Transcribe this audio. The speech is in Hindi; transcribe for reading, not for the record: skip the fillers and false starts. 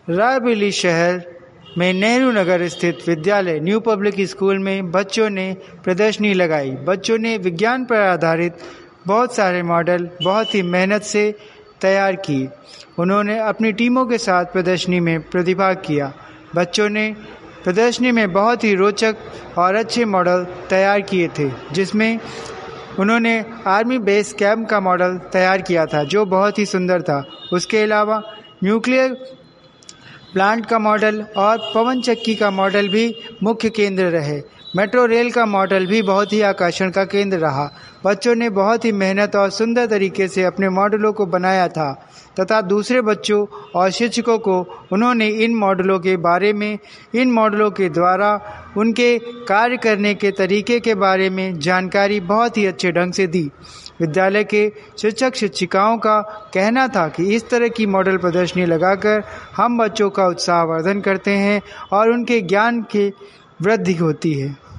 रायबरेली शहर में नेहरू नगर स्थित विद्यालय न्यू पब्लिक स्कूल में बच्चों ने प्रदर्शनी लगाई। बच्चों ने विज्ञान पर आधारित बहुत सारे मॉडल बहुत ही मेहनत से तैयार किए। उन्होंने अपनी टीमों के साथ प्रदर्शनी में प्रतिभाग किया। बच्चों ने प्रदर्शनी में बहुत ही रोचक और अच्छे मॉडल तैयार किए थे, जिसमें उन्होंने आर्मी बेस कैंप का मॉडल तैयार किया था जो बहुत ही सुंदर था। उसके अलावा न्यूक्लियर प्लांट का मॉडल और पवन चक्की का मॉडल भी मुख्य केंद्र रहे। मेट्रो रेल का मॉडल भी बहुत ही आकर्षण का केंद्र रहा। बच्चों ने बहुत ही मेहनत और सुंदर तरीके से अपने मॉडलों को बनाया था तथा दूसरे बच्चों और शिक्षकों को उन्होंने इन मॉडलों के बारे में, इन मॉडलों के द्वारा उनके कार्य करने के तरीके के बारे में जानकारी बहुत ही अच्छे ढंग से दी। विद्यालय के शिक्षक शिक्षिकाओं का कहना था कि इस तरह की मॉडल प्रदर्शनी लगाकर हम बच्चों का उत्साहवर्धन करते हैं और उनके ज्ञान की वृद्धि होती है।